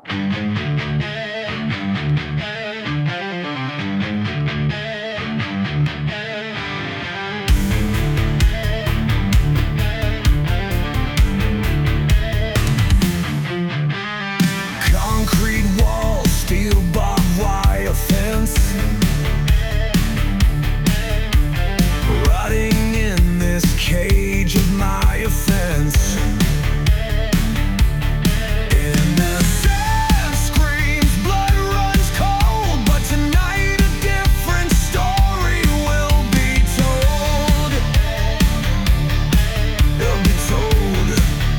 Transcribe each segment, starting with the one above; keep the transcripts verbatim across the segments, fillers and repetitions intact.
Concrete walls, steel barbed wire fence, rotting in this cage of my offense. Innocence screams, blood runs cold, but tonight a different story will be told. It'll be told.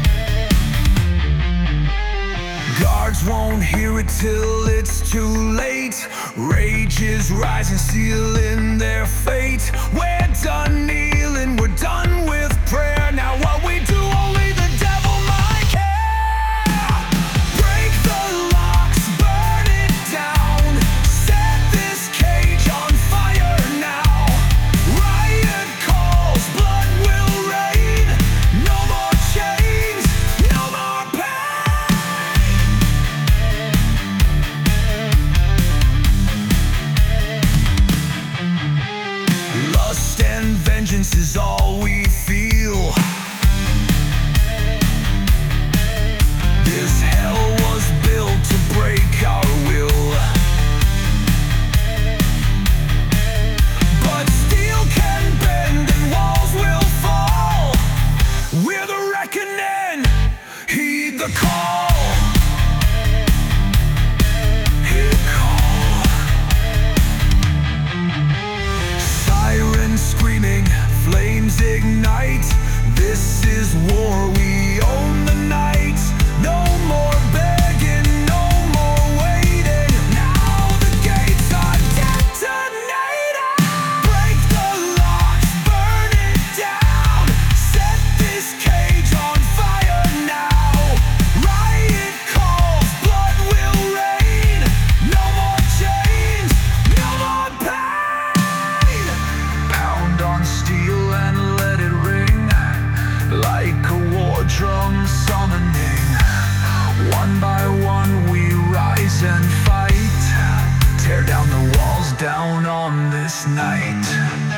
Guards won't hear it till it's too late. Rage is rising, sealing their fate. We're done kneeling, we're done with prayer. Now what we do, only the devil might care. Break the locks, burn it down, set this cage on fire now. Riot calls, blood will rain. No more chains, no more pain. Lust and vengeance is all we feel. This hell was built to break our will, but steel can bend and walls will fall. We're the reckoning, heed the call. Heed the call. Sirens screaming, flames ignite. This is war, we own the night. No more begging, no more waiting. Now the gates are detonated. Break the locks, burn it down, set this cage on fire now. Riot calls, blood will rain. No more chains, no more pain. Pound on steel and let it ring, like a war drum summoning. One by one we rise and fight, tear down the walls down on this night.